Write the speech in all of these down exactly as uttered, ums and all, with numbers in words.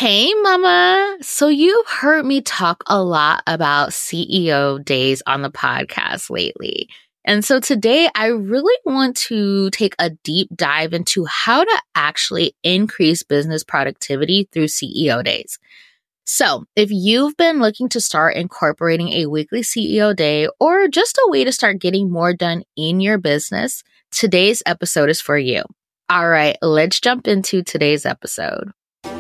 Hey, Mama. So you've heard me talk a lot about C E O days on the podcast lately. And so today I really want to take a deep dive into how to actually increase business productivity through C E O days. So if you've been looking to start incorporating a weekly C E O day or just a way to start getting more done in your business, today's episode is for you. All right, let's jump into today's episode.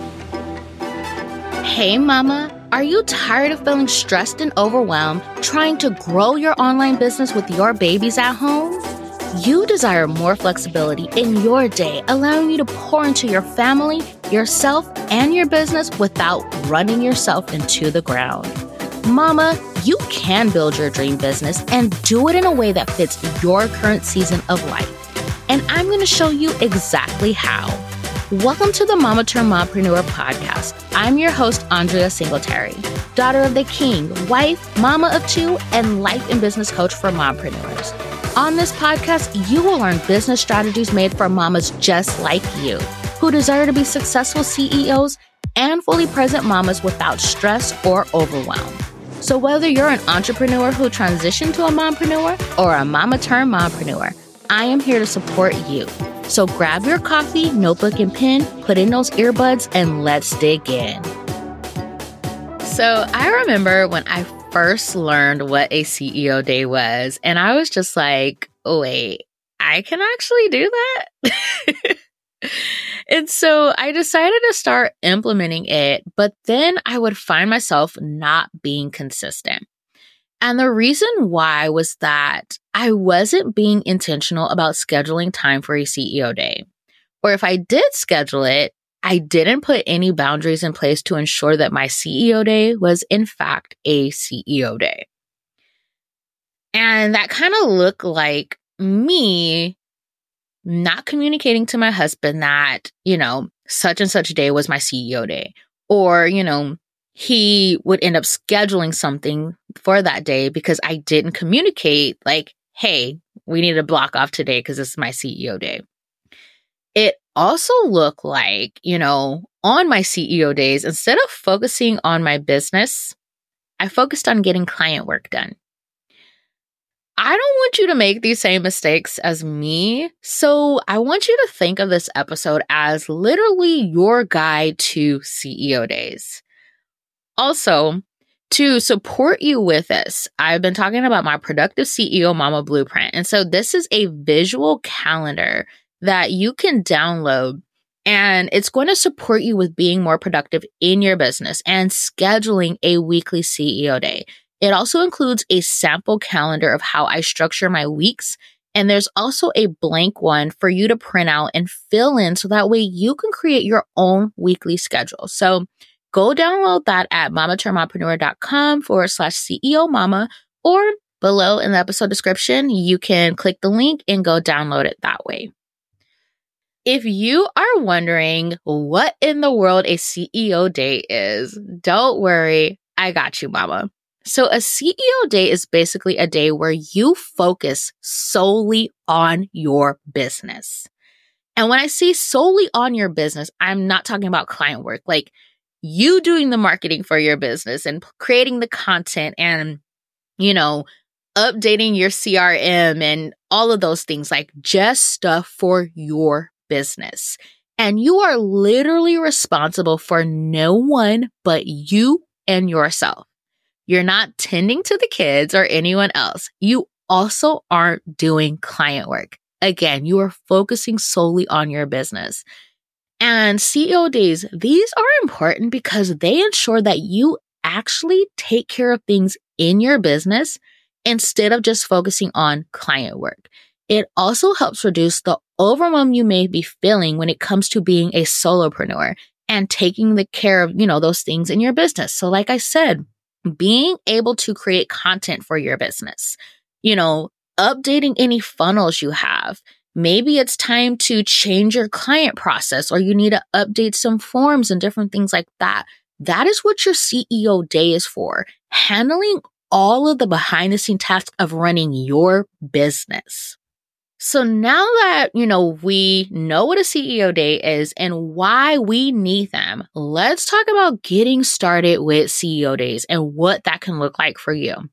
Hey mama, are you tired of feeling stressed and overwhelmed trying to grow your online business with your babies at home? You desire more flexibility in your day, allowing you to pour into your family, yourself, and your business without running yourself into the ground. Mama, you can build your dream business and do it in a way that fits your current season of life. And I'm going to show you exactly how. Welcome to the Mama Turned Mompreneur podcast. I'm your host, Andrea Singletary, daughter of the king, wife, mama of two, and life and business coach for mompreneurs. On this podcast, you will learn business strategies made for mamas just like you, who desire to be successful C E Os and fully present mamas without stress or overwhelm. So whether you're an entrepreneur who transitioned to a mompreneur or a mama turned mompreneur, I am here to support you. So grab your coffee, notebook, and pen, put in those earbuds, and let's dig in. So I remember when I first learned what a C E O day was, and I was just like, oh, wait, I can actually do that? And so I decided to start implementing it, but then I would find myself not being consistent. And the reason why was that I wasn't being intentional about scheduling time for a C E O day. Or if I did schedule it, I didn't put any boundaries in place to ensure that my C E O day was in fact a C E O day. And that kind of looked like me not communicating to my husband that, you know, such and such day was my C E O day. Or, you know, he would end up scheduling something for that day because I didn't communicate like, hey, we need to block off today because this is my C E O day. It also looked like, you know, on my C E O days, instead of focusing on my business, I focused on getting client work done. I don't want you to make these same mistakes as me, so I want you to think of this episode as literally your guide to C E O days. Also, to support you with this, I've been talking about my Productive C E O Mama Blueprint. And so this is a visual calendar that you can download, and it's going to support you with being more productive in your business and scheduling a weekly C E O day. It also includes a sample calendar of how I structure my weeks. And there's also a blank one for you to print out and fill in so that way you can create your own weekly schedule. So go download that at mamaturnedmompreneur.com forward slash CEO Mama, or below in the episode description, you can click the link and go download it that way. If you are wondering what in the world a C E O day is, don't worry, I got you, Mama. So a C E O day is basically a day where you focus solely on your business. And when I say solely on your business, I'm not talking about client work, like you doing the marketing for your business and creating the content and, you know, updating your C R M and all of those things, like just stuff for your business. And you are literally responsible for no one but you and yourself. You're not tending to the kids or anyone else. You also aren't doing client work. Again, you are focusing solely on your business. And C E O days, these are important because they ensure that you actually take care of things in your business instead of just focusing on client work. It also helps reduce the overwhelm you may be feeling when it comes to being a solopreneur and taking the care of, you know, those things in your business. So like I said, being able to create content for your business, you know, updating any funnels you have. Maybe it's time to change your client process or you need to update some forms and different things like that. That is what your C E O day is for, handling all of the behind the scenes tasks of running your business. So now that, you know, we know what a C E O day is and why we need them, let's talk about getting started with C E O days and what that can look like for you.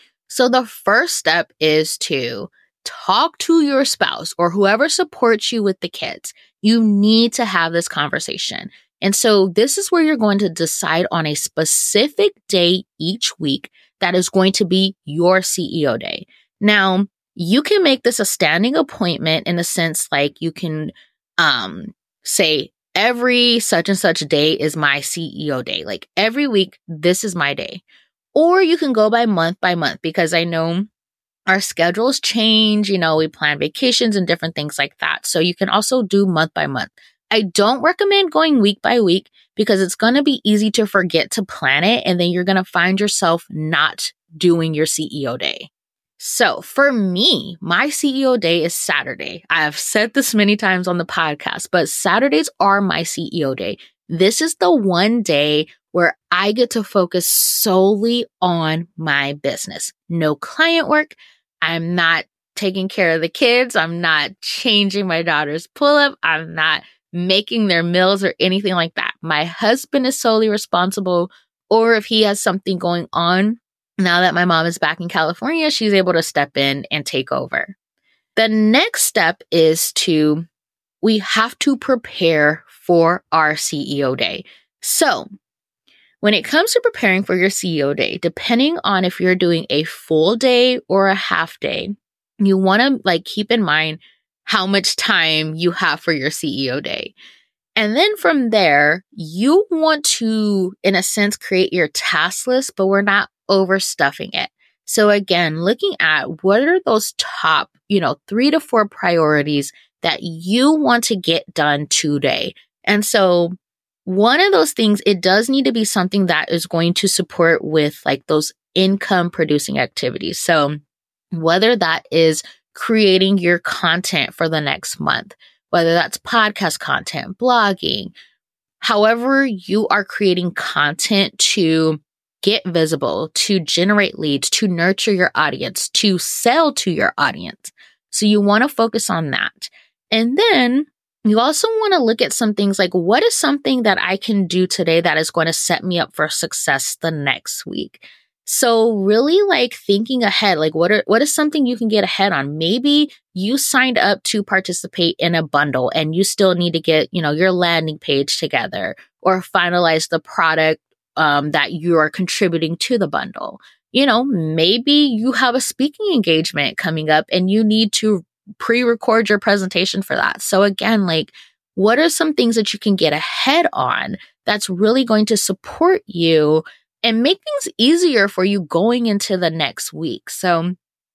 So the first step is to talk to your spouse or whoever supports you with the kids. You need to have this conversation. And so this is where you're going to decide on a specific day each week that is going to be your C E O day. Now, you can make this a standing appointment in a sense like you can um, say every such and such day is my C E O day. Like every week, this is my day. Or you can go by month by month because I know our schedules change. You know, we plan vacations and different things like that. So you can also do month by month. I don't recommend going week by week because it's going to be easy to forget to plan it. And then you're going to find yourself not doing your C E O day. So for me, my C E O day is Saturday. I've said this many times on the podcast, but Saturdays are my C E O day. This is the one day where I get to focus solely on my business. No client work. I'm not taking care of the kids. I'm not changing my daughter's pull-up. I'm not making their meals or anything like that. My husband is solely responsible, or if he has something going on, now that my mom is back in California, she's able to step in and take over. The next step is to, we have to prepare for our C E O day. So when it comes to preparing for your C E O day, depending on if you're doing a full day or a half day, you want to like keep in mind how much time you have for your C E O day. And then from there, you want to, in a sense, create your task list, but we're not overstuffing it. So again, looking at what are those top, you know, three to four priorities that you want to get done today. And so one of those things, it does need to be something that is going to support with like those income producing activities. So whether that is creating your content for the next month, whether that's podcast content, blogging, however you are creating content to get visible, to generate leads, to nurture your audience, to sell to your audience. So you want to focus on that. And then you also want to look at some things like, what is something that I can do today that is going to set me up for success the next week? So really like thinking ahead, like what are, what is something you can get ahead on? Maybe you signed up to participate in a bundle and you still need to get, you know, your landing page together or finalize the product um, that you are contributing to the bundle. You know, maybe you have a speaking engagement coming up and you need to pre-record your presentation for that. So again, like what are some things that you can get ahead on that's really going to support you and make things easier for you going into the next week? So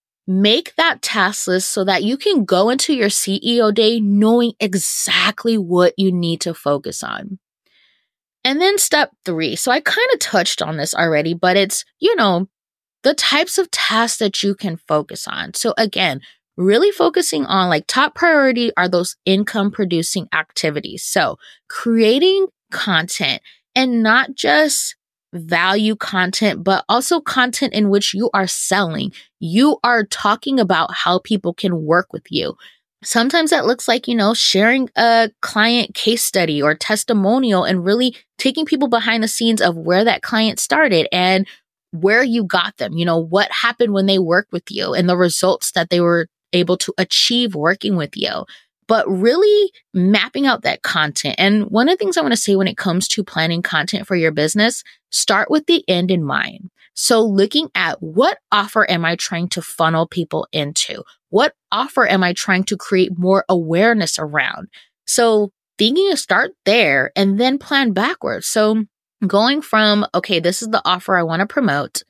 make that task list so that you can go into your C E O day knowing exactly what you need to focus on. And then step three. So I kind of touched on this already, but it's, you know, the types of tasks that you can focus on. So again, really focusing on like top priority are those income producing activities. So creating content and not just value content, but also content in which you are selling. You are talking about how people can work with you. Sometimes that looks like, you know, sharing a client case study or testimonial and really taking people behind the scenes of where that client started and where you got them, you know, what happened when they worked with you and the results that they were able to achieve working with you, but really mapping out that content. And one of the things I want to say when it comes to planning content for your business, start with the end in mind. So looking at what offer am I trying to funnel people into? What offer am I trying to create more awareness around? So thinking to start there and then plan backwards. So going from, okay, this is the offer I want to promote.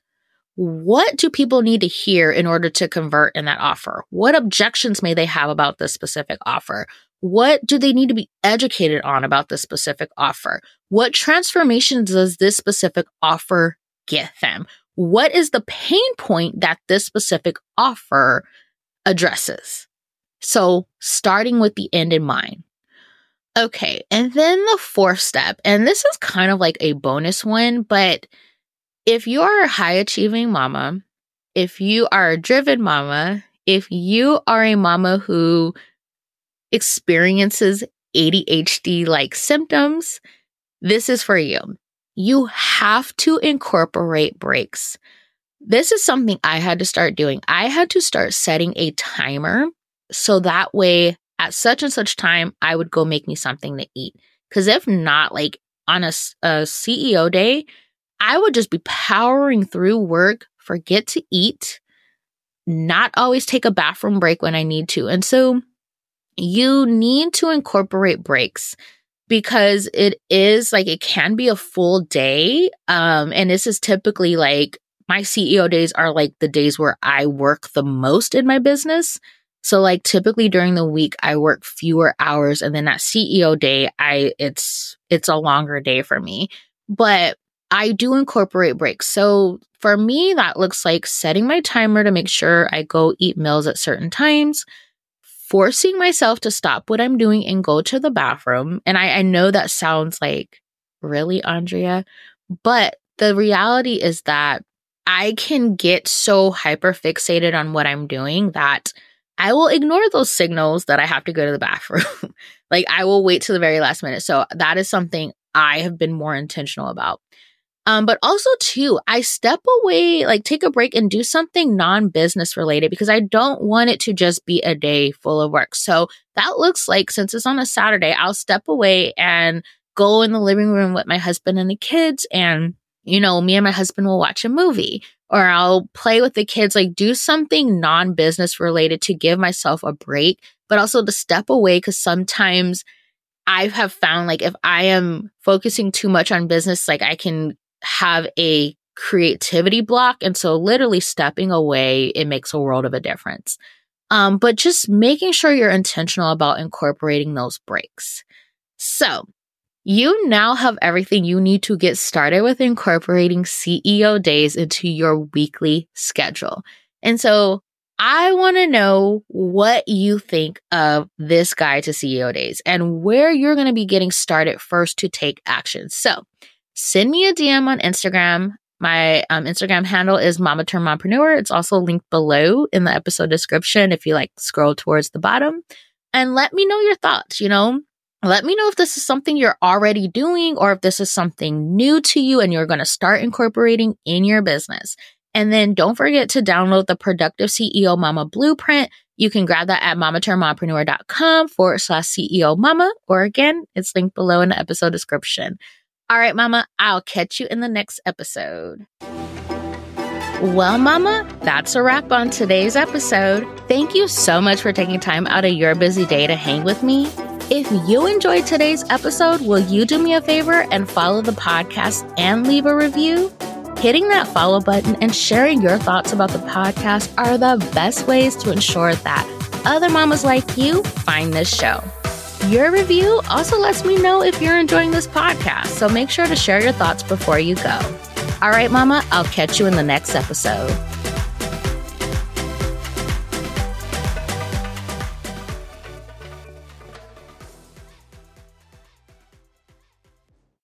What do people need to hear in order to convert in that offer? What objections may they have about this specific offer? What do they need to be educated on about this specific offer? What transformations does this specific offer get them? What is the pain point that this specific offer addresses? So starting with the end in mind. Okay, and then the fourth step, and this is kind of like a bonus one, but if you're a high achieving mama, if you are a driven mama, if you are a mama who experiences A D H D-like symptoms, this is for you. You have to incorporate breaks. This is something I had to start doing. I had to start setting a timer so that way at such and such time, I would go make me something to eat. Because if not, like on a, a C E O day, I would just be powering through work, forget to eat, not always take a bathroom break when I need to. And so you need to incorporate breaks because it is like, it can be a full day. Um, and this is typically like my C E O days are like the days where I work the most in my business. So like typically during the week, I work fewer hours, and then that C E O day, I it's it's a longer day for me. But I do incorporate breaks. So for me, that looks like setting my timer to make sure I go eat meals at certain times, forcing myself to stop what I'm doing and go to the bathroom. And I, I know that sounds like, really, Andrea? But the reality is that I can get so hyper fixated on what I'm doing that I will ignore those signals that I have to go to the bathroom. Like I will wait to the very last minute. So that is something I have been more intentional about. Um, but also too, I step away, like take a break and do something non-business related because I don't want it to just be a day full of work. So that looks like, since it's on a Saturday, I'll step away and go in the living room with my husband and the kids, and, you know, me and my husband will watch a movie. Or I'll play with the kids, like do something non-business related to give myself a break, but also to step away because sometimes I have found like if I am focusing too much on business, like I can have a creativity block. And so literally stepping away, it makes a world of a difference. Um, but just making sure you're intentional about incorporating those breaks. So you now have everything you need to get started with incorporating C E O days into your weekly schedule. And so I want to know what you think of this guide to C E O days and where you're going to be getting started first to take action. So send me a D M on Instagram. My um, Instagram handle is Mama Turned Mompreneur. It's also linked below in the episode description if you like scroll towards the bottom. And let me know your thoughts, you know. Let me know if this is something you're already doing or if this is something new to you and you're going to start incorporating in your business. And then don't forget to download the Productive C E O Mama Blueprint. You can grab that at mamaturnedmompreneur.com forward slash CEO Mama. Or again, it's linked below in the episode description. All right, Mama, I'll catch you in the next episode. Well, Mama, that's a wrap on today's episode. Thank you so much for taking time out of your busy day to hang with me. If you enjoyed today's episode, will you do me a favor and follow the podcast and leave a review? Hitting that follow button and sharing your thoughts about the podcast are the best ways to ensure that other mamas like you find this show. Your review also lets me know if you're enjoying this podcast, so make sure to share your thoughts before you go. All right, Mama, I'll catch you in the next episode.